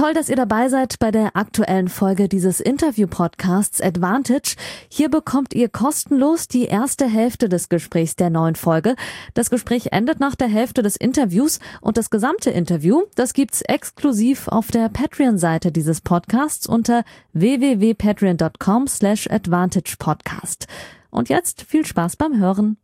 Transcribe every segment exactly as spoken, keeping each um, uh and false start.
Toll, dass ihr dabei seid bei der aktuellen Folge dieses Interview-Podcasts Advantage. Hier bekommt ihr kostenlos die erste Hälfte des Gesprächs der neuen Folge. Das Gespräch endet nach der Hälfte des Interviews und das gesamte Interview, das gibt's exklusiv auf der Patreon-Seite dieses Podcasts unter w w w punkt patreon punkt com slash advantage podcast. Und jetzt viel Spaß beim Hören.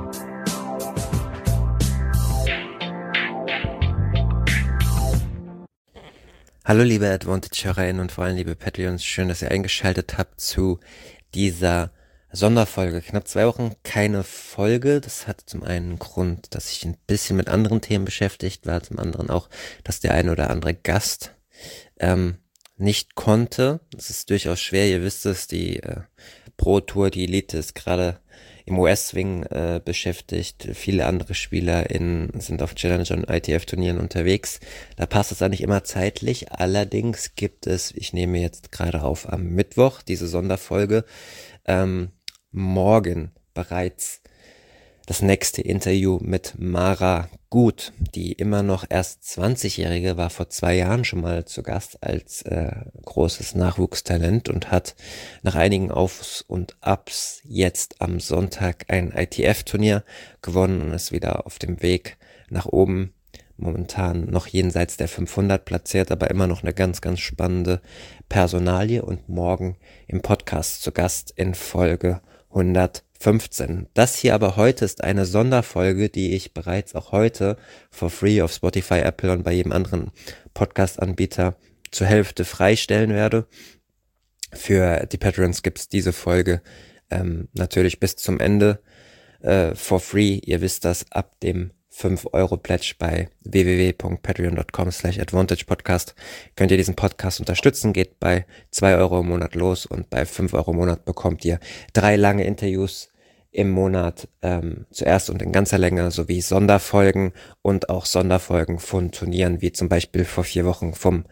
Hallo liebe Advantage-HörerInnen und vor allem liebe Patreons, schön, dass ihr eingeschaltet habt zu dieser Sonderfolge. Knapp zwei Wochen keine Folge, das hat zum einen einen Grund, dass ich ein bisschen mit anderen Themen beschäftigt war, zum anderen auch, dass der ein oder andere Gast ähm, nicht konnte. Das ist durchaus schwer, ihr wisst es, die äh, Pro Tour, die Elite ist gerade im U S-Swing äh, beschäftigt. Viele andere SpielerInnen sind auf Challenger und I T F-Turnieren unterwegs. Da passt es auch nicht immer zeitlich. Allerdings gibt es, ich nehme jetzt gerade auf am Mittwoch, diese Sonderfolge, ähm, morgen bereits das nächste Interview mit Mara Gut. Die immer noch erst zwanzigjährige war vor zwei Jahren schon mal zu Gast als äh, großes Nachwuchstalent und hat nach einigen Aufs und Abs jetzt am Sonntag ein I T F-Turnier gewonnen und ist wieder auf dem Weg nach oben. Momentan noch jenseits der fünfhundert platziert, aber immer noch eine ganz, ganz spannende Personalie und morgen im Podcast zu Gast in Folge hundertfünfzehn. Das hier aber heute ist eine Sonderfolge, die ich bereits auch heute for free auf Spotify, Apple und bei jedem anderen Podcast-Anbieter zur Hälfte freistellen werde. Für die Patrons gibt's diese Folge ähm, natürlich bis zum Ende äh, for free. Ihr wisst das, ab dem fünf Euro Pledge bei w w w punkt patreon punkt com slash advantage podcast könnt ihr diesen Podcast unterstützen, geht bei zwei Euro im Monat los und bei fünf Euro im Monat bekommt ihr drei lange Interviews im Monat, ähm, zuerst und in ganzer Länge, sowie Sonderfolgen und auch Sonderfolgen von Turnieren, wie zum Beispiel vor vier Wochen vom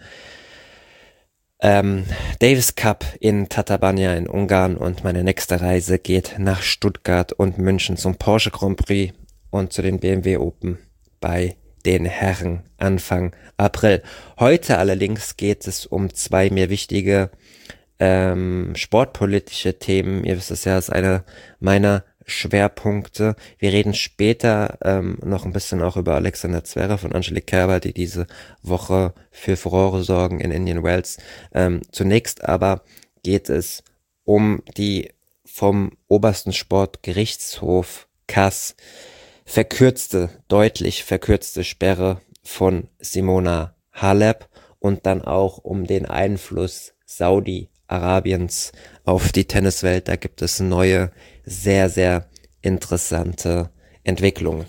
ähm, Davis Cup in Tatabánya in Ungarn, und meine nächste Reise geht nach Stuttgart und München zum Porsche Grand Prix und zu den B M W Open bei den Herren Anfang April. Heute allerdings geht es um zwei mir wichtige ähm, sportpolitische Themen. Ihr wisst es ja, ist einer meiner Schwerpunkte. Wir reden später ähm, noch ein bisschen auch über Alexander Zverev und Angelique Kerber, die diese Woche für Furore sorgen in Indian Wells. Ähm, zunächst aber geht es um die vom obersten Sportgerichtshof Kass verkürzte, deutlich verkürzte Sperre von Simona Halep und dann auch um den Einfluss Saudi-Arabiens auf die Tenniswelt. Da gibt es neue, sehr, sehr interessante Entwicklungen.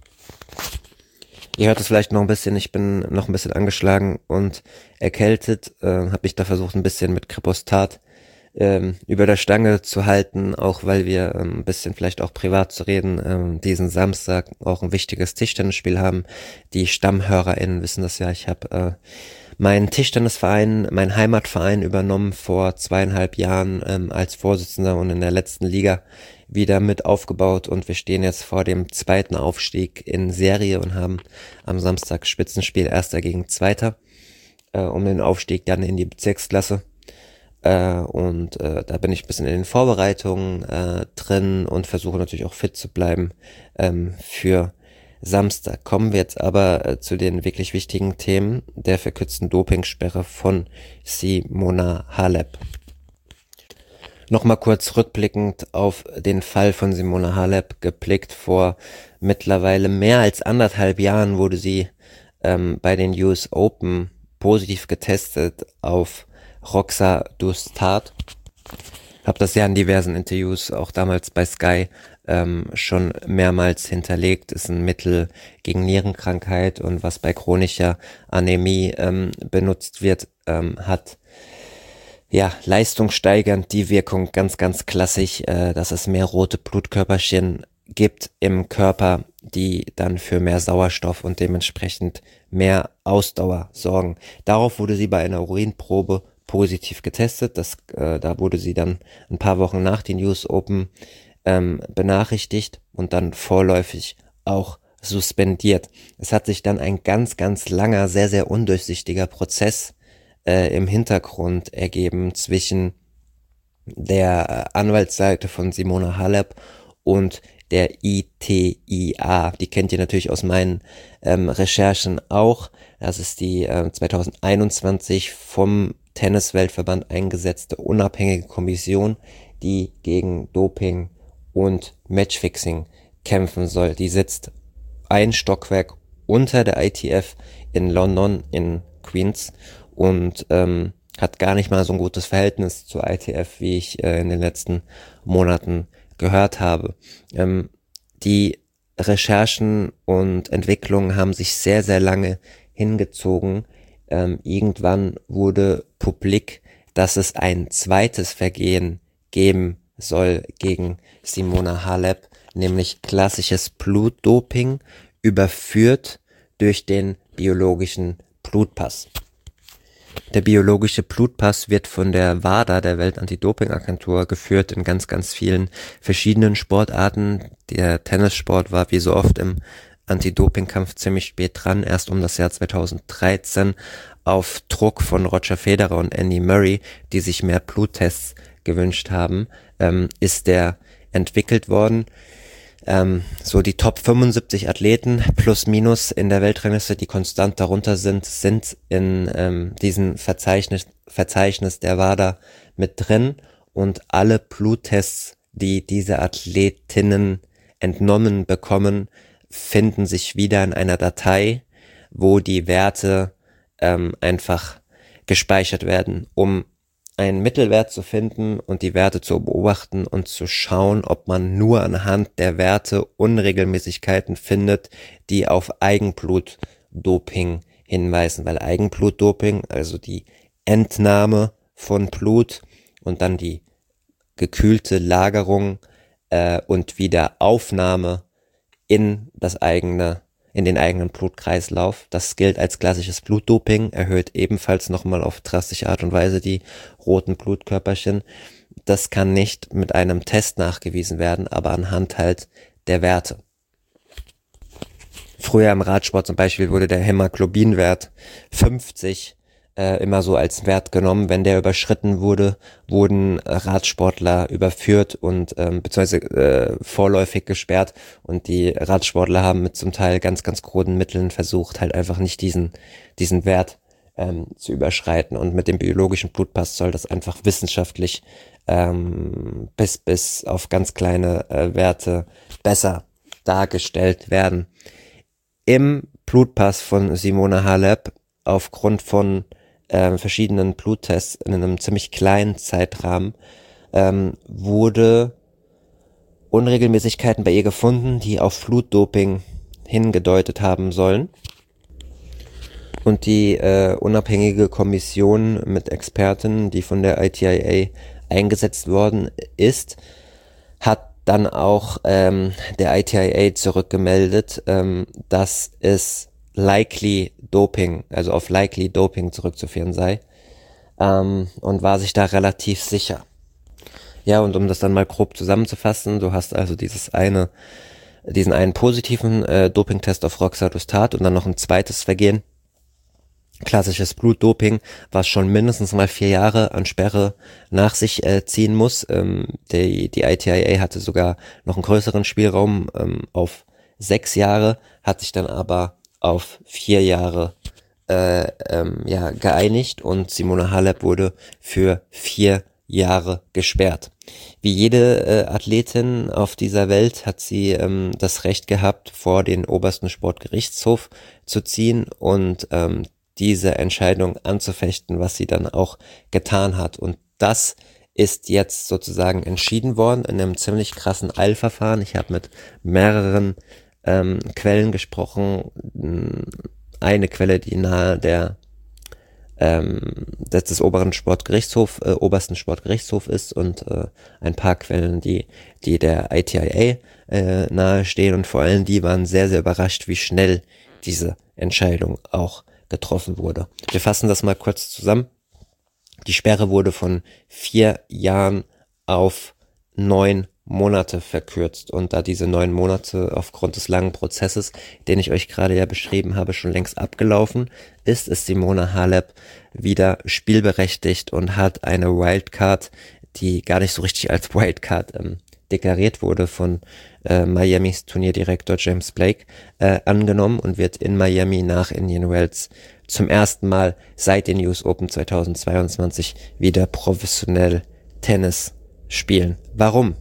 Ihr hört es vielleicht noch ein bisschen, ich bin noch ein bisschen angeschlagen und erkältet, äh, habe mich da versucht ein bisschen mit Kripostat ähm, über der Stange zu halten, auch weil wir ähm, ein bisschen vielleicht auch privat zu reden, ähm, diesen Samstag auch ein wichtiges Tischtennisspiel haben. Die StammhörerInnen wissen das ja, ich habe äh, meinen Tischtennisverein, meinen Heimatverein übernommen vor zweieinhalb Jahren ähm, als Vorsitzender und in der letzten Liga wieder mit aufgebaut, und wir stehen jetzt vor dem zweiten Aufstieg in Serie und haben am Samstag Spitzenspiel Erster gegen Zweiter äh, um den Aufstieg dann in die Bezirksklasse. Äh, und äh, da bin ich ein bisschen in den Vorbereitungen äh, drin und versuche natürlich auch fit zu bleiben ähm, für Samstag. Kommen wir jetzt aber äh, zu den wirklich wichtigen Themen der verkürzten Dopingsperre von Simona Halep. Nochmal kurz rückblickend auf den Fall von Simona Halep geblickt. Vor mittlerweile mehr als anderthalb Jahren wurde sie ähm, bei den U S Open positiv getestet auf Roxadustat. Habe das ja in diversen Interviews, auch damals bei Sky, ähm, schon mehrmals hinterlegt. Ist ein Mittel gegen Nierenkrankheit, und was bei chronischer Anämie ähm, benutzt wird, ähm, hat ja leistungssteigernd die Wirkung, ganz, ganz klassisch, äh, dass es mehr rote Blutkörperchen gibt im Körper, die dann für mehr Sauerstoff und dementsprechend mehr Ausdauer sorgen. Darauf wurde sie bei einer Urinprobe positiv getestet. Das, äh, da wurde sie dann ein paar Wochen nach den U S Open ähm, benachrichtigt und dann vorläufig auch suspendiert. Es hat sich dann ein ganz, ganz langer, sehr, sehr undurchsichtiger Prozess äh, im Hintergrund ergeben zwischen der Anwaltsseite von Simona Halep und der I T I A. Die kennt ihr natürlich aus meinen ähm, Recherchen auch. Das ist die äh, zwanzig einundzwanzig vom Tennisweltverband eingesetzte unabhängige Kommission, die gegen Doping und Matchfixing kämpfen soll. Die sitzt ein Stockwerk unter der I T F in London, in Queens, und ähm, hat gar nicht mal so ein gutes Verhältnis zur I T F, wie ich äh, in den letzten Monaten gehört habe. Ähm, die Recherchen und Entwicklungen haben sich sehr, sehr lange hingezogen. Ähm, irgendwann wurde publik, dass es ein zweites Vergehen geben soll gegen Simona Halep, nämlich klassisches Blutdoping, überführt durch den biologischen Blutpass. Der biologische Blutpass wird von der WADA, der Weltantidopingagentur, geführt in ganz, ganz vielen verschiedenen Sportarten. Der Tennissport war wie so oft im Anti-Doping-Kampf ziemlich spät dran, erst um das Jahr zweitausenddreizehn auf Druck von Roger Federer und Andy Murray, die sich mehr Bluttests gewünscht haben, ähm, ist der entwickelt worden. Ähm, so die Top fünfundsiebzig Athleten plus minus in der Weltrangliste, die konstant darunter sind, sind in ähm, diesem Verzeichnis, Verzeichnis der WADA mit drin, und alle Bluttests, die diese Athletinnen entnommen bekommen, finden sich wieder in einer Datei, wo die Werte ähm, einfach gespeichert werden, um einen Mittelwert zu finden und die Werte zu beobachten und zu schauen, ob man nur anhand der Werte Unregelmäßigkeiten findet, die auf Eigenblutdoping hinweisen, weil Eigenblutdoping, also die Entnahme von Blut und dann die gekühlte Lagerung äh, und Wiederaufnahme in das eigene in den eigenen Blutkreislauf. Das gilt als klassisches Blutdoping, erhöht ebenfalls nochmal auf drastische Art und Weise die roten Blutkörperchen. Das kann nicht mit einem Test nachgewiesen werden, aber anhand halt der Werte. Früher im Radsport zum Beispiel wurde der Hämoglobinwert fünfzig äh, immer so als Wert genommen. Wenn der überschritten wurde, wurden Radsportler überführt und ähm, beziehungsweise äh, vorläufig gesperrt, und die Radsportler haben mit zum Teil ganz, ganz kruden Mitteln versucht, halt einfach nicht diesen diesen Wert ähm, zu überschreiten, und mit dem biologischen Blutpass soll das einfach wissenschaftlich ähm, bis bis auf ganz kleine äh, Werte besser dargestellt werden. Im Blutpass von Simona Halep, aufgrund von äh, verschiedenen Bluttests in einem ziemlich kleinen Zeitrahmen, ähm, wurde Unregelmäßigkeiten bei ihr gefunden, die auf Blutdoping hingedeutet haben sollen. Und die äh, unabhängige Kommission mit Experten, die von der I T I A eingesetzt worden ist, hat dann auch ähm, der I T I A zurückgemeldet, ähm, dass es likely Doping, also auf likely Doping zurückzuführen sei, ähm, und war sich da relativ sicher. Ja, und um das dann mal grob zusammenzufassen, du hast also dieses eine, diesen einen positiven äh, Dopingtest auf Roxadustat und dann noch ein zweites Vergehen, klassisches Blutdoping, was schon mindestens mal vier Jahre an Sperre nach sich äh, ziehen muss. Ähm, die, die I T I A hatte sogar noch einen größeren Spielraum ähm, auf sechs Jahre, hat sich dann aber auf vier Jahre äh, ähm, ja, geeinigt, und Simona Halep wurde für vier Jahre gesperrt. Wie jede äh, Athletin auf dieser Welt hat sie ähm, das Recht gehabt, vor den obersten Sportgerichtshof zu ziehen und ähm, diese Entscheidung anzufechten, was sie dann auch getan hat. Und das ist jetzt sozusagen entschieden worden in einem ziemlich krassen Eilverfahren. Ich habe mit mehreren ähm, Quellen gesprochen. Eine Quelle, die nahe der ähm, des, des oberen Sportgerichtshof, äh, obersten Sportgerichtshof ist, und äh, ein paar Quellen, die die der I T I A äh, nahe stehen, und vor allem die waren sehr, sehr überrascht, wie schnell diese Entscheidung auch getroffen wurde. Wir fassen das mal kurz zusammen. Die Sperre wurde von vier Jahren auf neun Monate verkürzt. Und da diese neun Monate aufgrund des langen Prozesses, den ich euch gerade ja beschrieben habe, schon längst abgelaufen ist, ist Simona Halep wieder spielberechtigt und hat eine Wildcard, die gar nicht so richtig als Wildcard ähm, deklariert wurde, von äh, Miamis Turnierdirektor James Blake äh, angenommen und wird in Miami nach Indian Wells zum ersten Mal seit den U S Open zweitausendzweiundzwanzig wieder professionell Tennis spielen. Warum?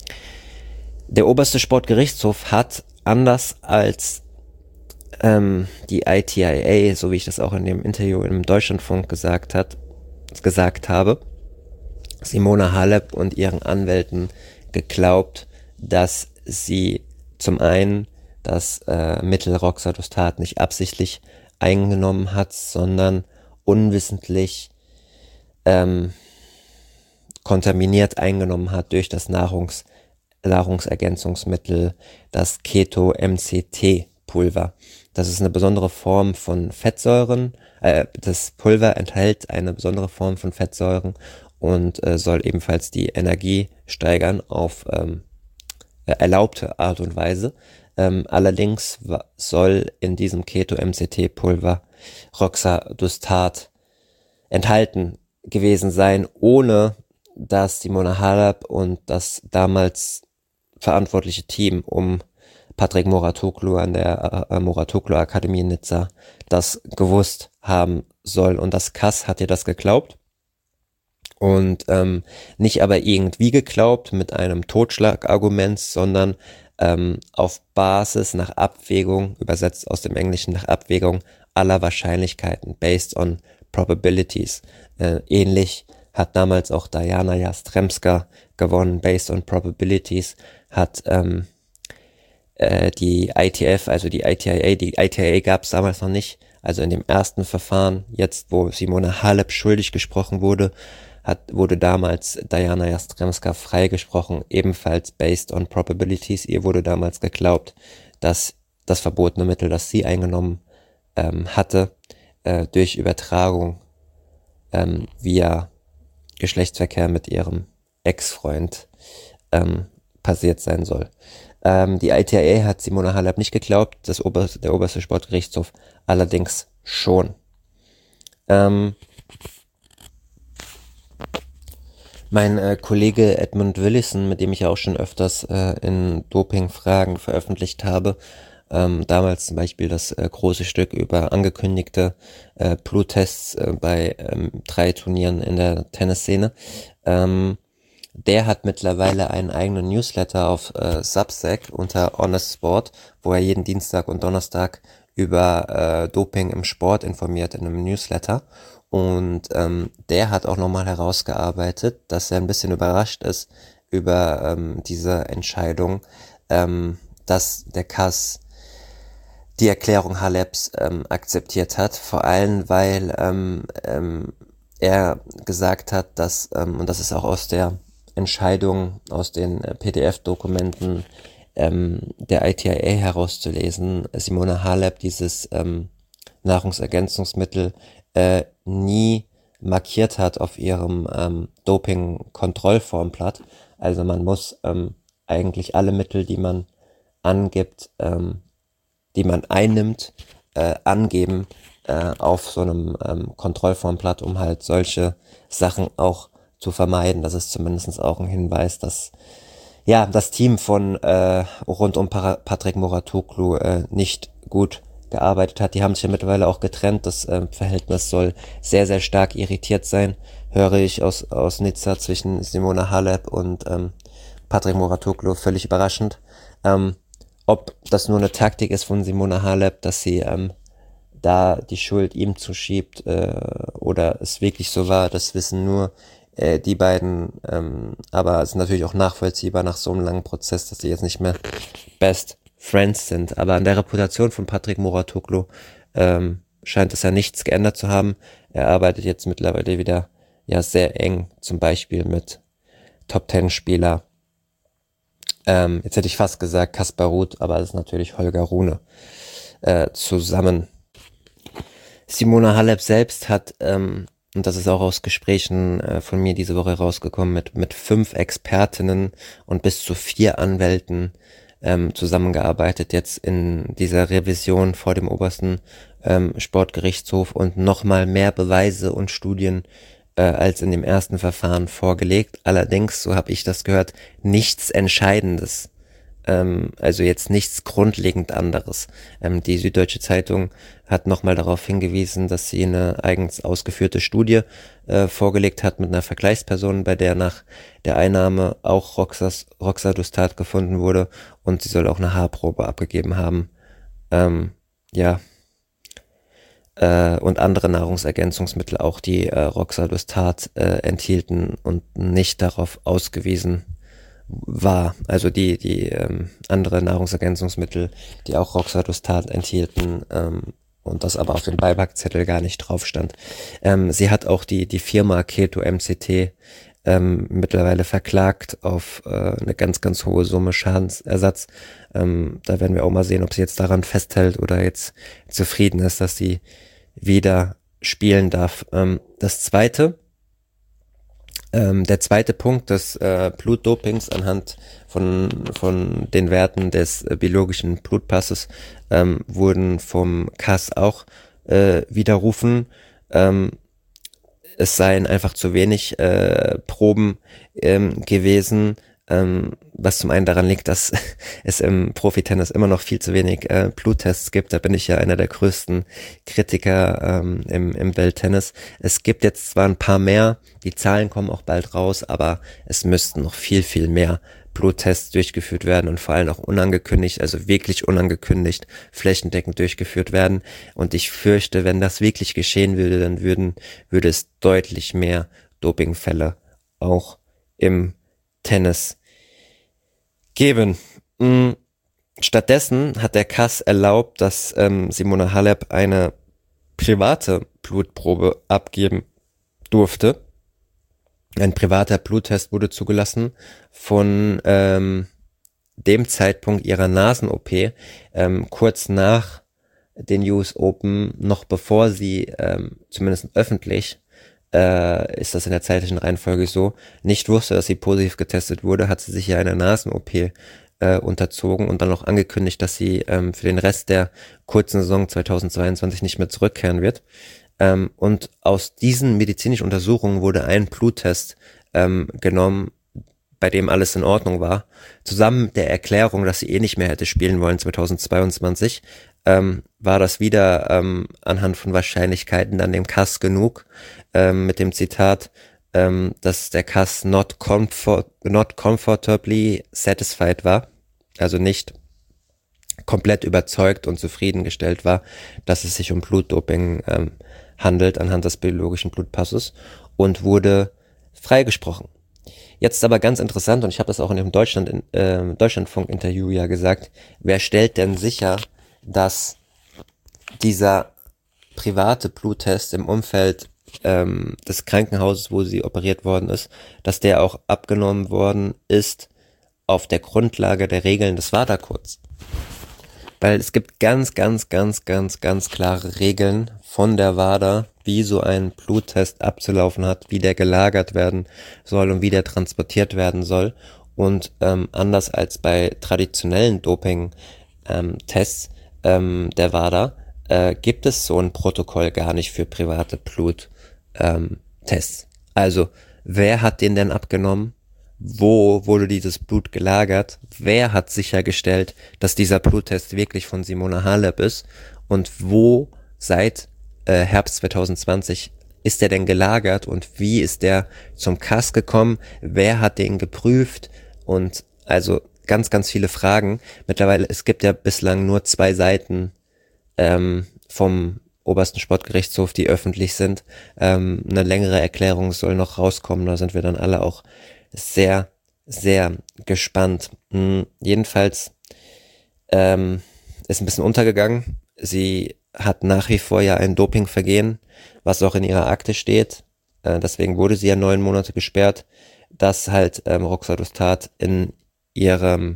Der oberste Sportgerichtshof hat, anders als ähm, die I T I A, so wie ich das auch in dem Interview im Deutschlandfunk gesagt hat, gesagt habe, Simona Halep und ihren Anwälten geglaubt, dass sie zum einen das äh, Mittel Roxadustat nicht absichtlich eingenommen hat, sondern unwissentlich ähm, kontaminiert eingenommen hat durch das Nahrungs Nahrungsergänzungsmittel, das Keto-M C T-Pulver. Das ist eine besondere Form von Fettsäuren. Äh, das Pulver enthält eine besondere Form von Fettsäuren und äh, soll ebenfalls die Energie steigern auf ähm, erlaubte Art und Weise. Ähm, allerdings soll in diesem Keto-M C T-Pulver Roxadustat enthalten gewesen sein, ohne dass Simona Halep und das damals verantwortliche Team um Patrick Mouratoglou an der äh, Mouratoglou Akademie in Nizza das gewusst haben soll. Und das K A S hat ihr das geglaubt und ähm, nicht aber irgendwie geglaubt mit einem Totschlagargument, sondern ähm, auf Basis nach Abwägung, übersetzt aus dem Englischen nach Abwägung aller Wahrscheinlichkeiten, based on probabilities. Äh, ähnlich hat damals auch Diana Jastremska gewonnen, based on probabilities, hat ähm, äh, die I T F, also die I T I A, die I T I A gab es damals noch nicht, also in dem ersten Verfahren, jetzt wo Simona Halep schuldig gesprochen wurde, hat wurde damals Diana Jastremska freigesprochen, ebenfalls based on probabilities. Ihr wurde damals geglaubt, dass das verbotene Mittel, das sie eingenommen ähm, hatte, äh, durch Übertragung ähm, via Geschlechtsverkehr mit ihrem Ex-Freund ähm, passiert sein soll. Ähm, die I T I A hat Simona Halep nicht geglaubt, das oberste, der oberste Sportgerichtshof allerdings schon. Ähm, mein äh, Kollege Edmund Willison, mit dem ich ja auch schon öfters äh, in Doping-Fragen veröffentlicht habe, ähm, damals zum Beispiel das äh, große Stück über angekündigte äh, Bluttests äh, bei ähm, drei Turnieren in der Tennisszene, ähm, der hat mittlerweile einen eigenen Newsletter auf äh, Substack unter Honest Sport, wo er jeden Dienstag und Donnerstag über äh, Doping im Sport informiert in einem Newsletter. Und ähm, der hat auch nochmal herausgearbeitet, dass er ein bisschen überrascht ist über ähm, diese Entscheidung, ähm, dass der K A S die Erklärung Haleps ähm, akzeptiert hat, vor allem weil ähm, ähm, er gesagt hat, dass, ähm, und das ist auch aus der Entscheidung, aus den äh, P D F-Dokumenten ähm, der I T I A herauszulesen, Simona Halep dieses ähm, Nahrungsergänzungsmittel äh, nie markiert hat auf ihrem ähm, Doping-Kontrollformblatt. Also man muss ähm, eigentlich alle Mittel, die man angibt, ähm, die man einnimmt, äh, angeben äh, auf so einem ähm, Kontrollformblatt, um halt solche Sachen auch zu vermeiden. Das ist zumindest auch ein Hinweis, dass ja das Team von äh, rund um Para- Patrick Mouratoglou äh, nicht gut gearbeitet hat. Die haben sich ja mittlerweile auch getrennt. Das äh, Verhältnis soll sehr, sehr stark irritiert sein, höre ich aus aus Nizza zwischen Simona Halep und ähm, Patrick Mouratoglou. Völlig überraschend. Ähm, ob das nur eine Taktik ist von Simona Halep, dass sie ähm, da die Schuld ihm zuschiebt äh, oder es wirklich so war, das wissen nur äh, die beiden. Ähm, aber es ist natürlich auch nachvollziehbar nach so einem langen Prozess, dass sie jetzt nicht mehr Best Friends sind. Aber an der Reputation von Patrick Mouratoglou ähm, scheint es ja nichts geändert zu haben. Er arbeitet jetzt mittlerweile wieder ja sehr eng, zum Beispiel mit Top-Ten-Spieler. Ähm, jetzt hätte ich fast gesagt Kaspar Ruud, aber es ist natürlich Holger Rune äh, zusammen. Simona Halep selbst hat ähm, und das ist auch aus Gesprächen äh, von mir diese Woche rausgekommen, mit, mit fünf Expertinnen und bis zu vier Anwälten ähm, zusammengearbeitet, jetzt in dieser Revision vor dem obersten ähm, Sportgerichtshof und nochmal mehr Beweise und Studien äh, als in dem ersten Verfahren vorgelegt. Allerdings, so habe ich das gehört, nichts Entscheidendes. Ähm, also jetzt nichts grundlegend anderes. Ähm, die Süddeutsche Zeitung hat nochmal darauf hingewiesen, dass sie eine eigens ausgeführte Studie äh, vorgelegt hat mit einer Vergleichsperson, bei der nach der Einnahme auch Roxas, Roxadustat gefunden wurde und sie soll auch eine Haarprobe abgegeben haben. Ähm, ja, äh, und andere Nahrungsergänzungsmittel auch, die äh, Roxadustat äh, enthielten und nicht darauf ausgewiesen war, also die die ähm, andere Nahrungsergänzungsmittel, die auch Roxadustat enthielten, ähm, und das aber auf dem Beipackzettel gar nicht drauf stand. Ähm, sie hat auch die die Firma Keto M C T ähm, mittlerweile verklagt auf äh, eine ganz ganz hohe Summe Schadensersatz. Ähm, da werden wir auch mal sehen, ob sie jetzt daran festhält oder jetzt zufrieden ist, dass sie wieder spielen darf. Ähm, das zweite Ähm, der zweite Punkt des äh, Blutdopings anhand von von den Werten des äh, biologischen Blutpasses ähm, wurden vom K A S auch äh, widerrufen. Ähm, es seien einfach zu wenig äh, Proben ähm, gewesen, ähm, was zum einen daran liegt, dass es im Profitennis immer noch viel zu wenig äh, Bluttests gibt. Da bin ich ja einer der größten Kritiker ähm, im, im Welttennis. Es gibt jetzt zwar ein paar mehr, die Zahlen kommen auch bald raus, aber es müssten noch viel, viel mehr Bluttests durchgeführt werden und vor allem auch unangekündigt, also wirklich unangekündigt, flächendeckend durchgeführt werden. Und ich fürchte, wenn das wirklich geschehen würde, dann würden, würde es deutlich mehr Dopingfälle auch im Tennis geben. Stattdessen hat der K A S erlaubt, dass ähm, Simona Halep eine private Blutprobe abgeben durfte. Ein privater Bluttest wurde zugelassen von ähm, dem Zeitpunkt ihrer Nasen-O P, ähm, kurz nach den U S Open, noch bevor sie, ähm, zumindest öffentlich, äh, ist das in der zeitlichen Reihenfolge so, nicht wusste, dass sie positiv getestet wurde, hat sie sich ja einer Nasen-O P äh, unterzogen und dann noch angekündigt, dass sie ähm, für den Rest der kurzen Saison zweitausendzweiundzwanzig nicht mehr zurückkehren wird. Ähm, und aus diesen medizinischen Untersuchungen wurde ein Bluttest ähm, genommen, bei dem alles in Ordnung war, zusammen mit der Erklärung, dass sie eh nicht mehr hätte spielen wollen zweitausendzweiundzwanzig, ähm, war das wieder ähm, anhand von Wahrscheinlichkeiten dann dem K A S genug, ähm, mit dem Zitat, ähm, dass der K A S not, comfort, not comfortably satisfied war, also nicht komplett überzeugt und zufriedengestellt war, dass es sich um Blutdoping ähm, handelt anhand des biologischen Blutpasses und wurde freigesprochen. Jetzt aber ganz interessant, und ich habe das auch in dem Deutschland, äh, Deutschlandfunk-Interview ja gesagt, wer stellt denn sicher, dass dieser private Bluttest im Umfeld ähm, des Krankenhauses, wo sie operiert worden ist, dass der auch abgenommen worden ist auf der Grundlage der Regeln des WADA-Codes? Weil es gibt ganz, ganz, ganz, ganz, ganz klare Regeln von der WADA, wie so ein Bluttest abzulaufen hat, wie der gelagert werden soll und wie der transportiert werden soll. Und ähm, anders als bei traditionellen Doping-Tests ähm, der WADA, äh, gibt es so ein Protokoll gar nicht für private Bluttests. Ähm, also, wer hat den denn abgenommen? Wo wurde dieses Blut gelagert? Wer hat sichergestellt, dass dieser Bluttest wirklich von Simona Halep ist? Und wo seit äh, Herbst zweitausendzwanzig ist der denn gelagert? Und wie ist der zum K A S gekommen? Wer hat den geprüft? Und also ganz, ganz viele Fragen. Mittlerweile, es gibt ja bislang nur zwei Seiten ähm, vom obersten Sportgerichtshof, die öffentlich sind. Ähm, eine längere Erklärung soll noch rauskommen. Da sind wir dann alle auch sehr, sehr gespannt. Hm, jedenfalls ähm, ist ein bisschen untergegangen. Sie hat nach wie vor ja ein Dopingvergehen, was auch in ihrer Akte steht. Äh, deswegen wurde sie ja neun Monate gesperrt, dass halt ähm, Roxadustat in ihrem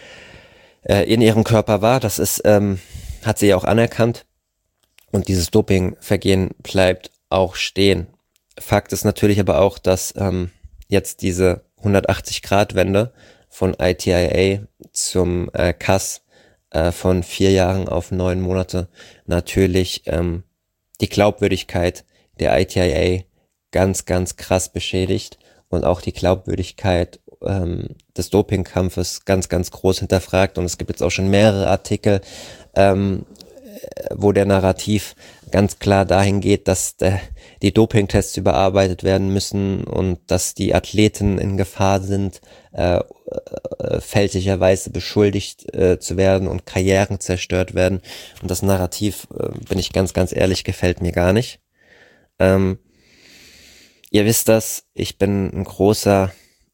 äh, in ihrem Körper war. Das ist ähm, hat sie ja auch anerkannt. Und dieses Dopingvergehen bleibt auch stehen. Fakt ist natürlich aber auch, dass ähm, jetzt diese hundertachtzig-Grad-Wende von I T I A zum äh, C A S äh, von vier Jahren auf neun Monate natürlich ähm, die Glaubwürdigkeit der I T I A ganz, ganz krass beschädigt und auch die Glaubwürdigkeit ähm, des Dopingkampfes ganz, ganz groß hinterfragt. Und es gibt jetzt auch schon mehrere Artikel, ähm, wo der Narrativ ganz klar dahin geht, dass der, die Dopingtests überarbeitet werden müssen und dass die Athleten in Gefahr sind, äh, äh, fälschlicherweise beschuldigt äh, zu werden und Karrieren zerstört werden. Und das Narrativ, äh, bin ich ganz, ganz ehrlich, gefällt mir gar nicht. Ähm, ihr wisst das, ich bin ein großer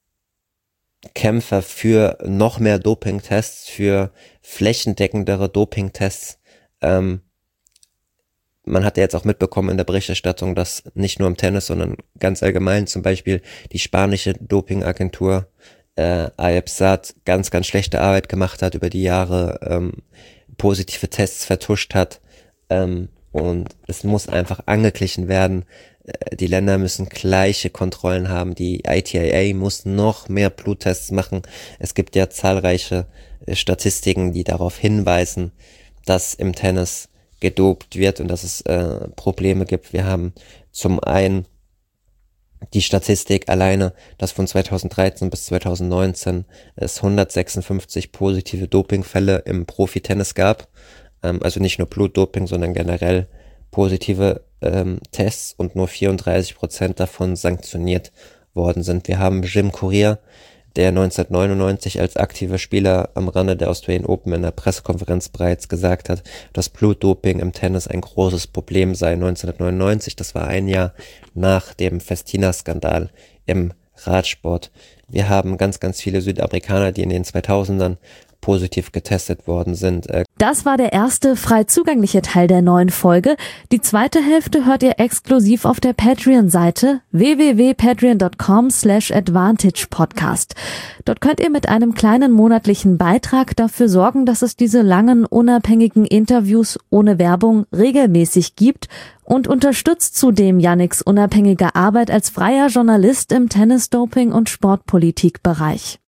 Kämpfer für noch mehr Dopingtests, für flächendeckendere Dopingtests. Ähm, man hat ja jetzt auch mitbekommen in der Berichterstattung, dass nicht nur im Tennis, sondern ganz allgemein zum Beispiel die spanische Dopingagentur äh, AEPSAT ganz, ganz schlechte Arbeit gemacht hat über die Jahre, ähm, positive Tests vertuscht hat, ähm, und es muss einfach angeglichen werden. Äh, die Länder müssen gleiche Kontrollen haben. Die I T I A muss noch mehr Bluttests machen. Es gibt ja zahlreiche äh, Statistiken, die darauf hinweisen, dass im Tennis gedopt wird und dass es äh, Probleme gibt. Wir haben zum einen die Statistik alleine, dass von zweitausenddreizehn bis zweitausendneunzehn es hundertsechsundfünfzig positive Dopingfälle im Profi-Tennis gab. Ähm, also nicht nur Blutdoping, sondern generell positive ähm, Tests und nur vierunddreißig Prozent davon sanktioniert worden sind. Wir haben Jim Courier, der neunzehnhundertneunundneunzig als aktiver Spieler am Rande der Australian Open in der Pressekonferenz bereits gesagt hat, dass Blutdoping im Tennis ein großes Problem sei. neunzehnhundertneunundneunzig, das war ein Jahr nach dem Festina-Skandal im Radsport. Wir haben ganz, ganz viele Südamerikaner, die in den zweitausendern positiv getestet worden sind. Das war der erste frei zugängliche Teil der neuen Folge. Die zweite Hälfte hört ihr exklusiv auf der Patreon-Seite w w w punkt patreon punkt com slash advantage podcast. Dort könnt ihr mit einem kleinen monatlichen Beitrag dafür sorgen, dass es diese langen, unabhängigen Interviews ohne Werbung regelmäßig gibt und unterstützt zudem Yannicks unabhängige Arbeit als freier Journalist im Tennis-Doping- und Sportpolitik-Bereich.